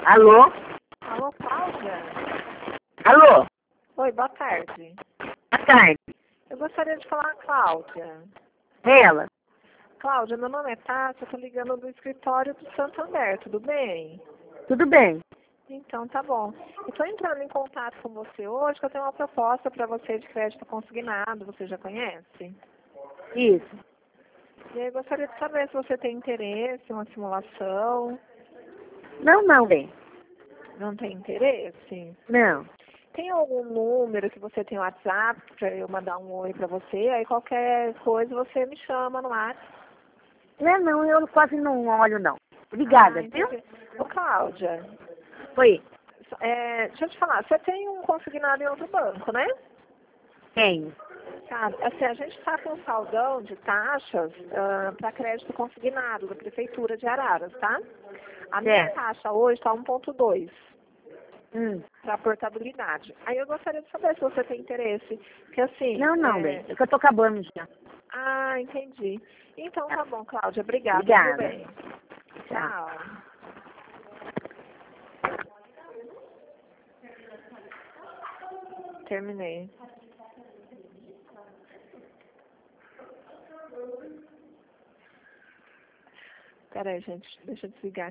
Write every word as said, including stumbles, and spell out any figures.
Alô? Alô, Cláudia? Alô? Oi, boa tarde. Boa tarde. Eu gostaria de falar com a Cláudia. Ela? Cláudia, meu nome é Tati, eu tô ligando do escritório do Santander, tudo bem? Tudo bem? Então, tá bom. Eu tô entrando em contato com você hoje, que eu tenho uma proposta para você de crédito consignado, você já conhece? Isso. E aí eu gostaria de saber se você tem interesse em uma simulação. Não, não, bem. Não tem interesse? Não. Tem algum número que você tem no WhatsApp para eu mandar um oi para você? Aí qualquer coisa você me chama no WhatsApp. Não, não, eu quase não olho, não. Obrigada, Ah, viu? entendi. Ô, Cláudia, Oi. é, deixa eu te falar, você tem um consignado em outro banco, né? Tenho. Tá, assim, a gente está com um saldão de taxas para crédito consignado da Prefeitura de Araras, tá? A minha Certo. taxa hoje está um ponto dois Hum. para portabilidade. Aí eu gostaria de saber se você tem interesse, porque assim... Não, não, é, bem. É que eu tô acabando já. Ah, entendi. Então tá bom, Cláudia. Obrigada, viu, Obrigada. bem? Tchau. Tchau. Terminei. Peraí, gente. Deixa eu desligar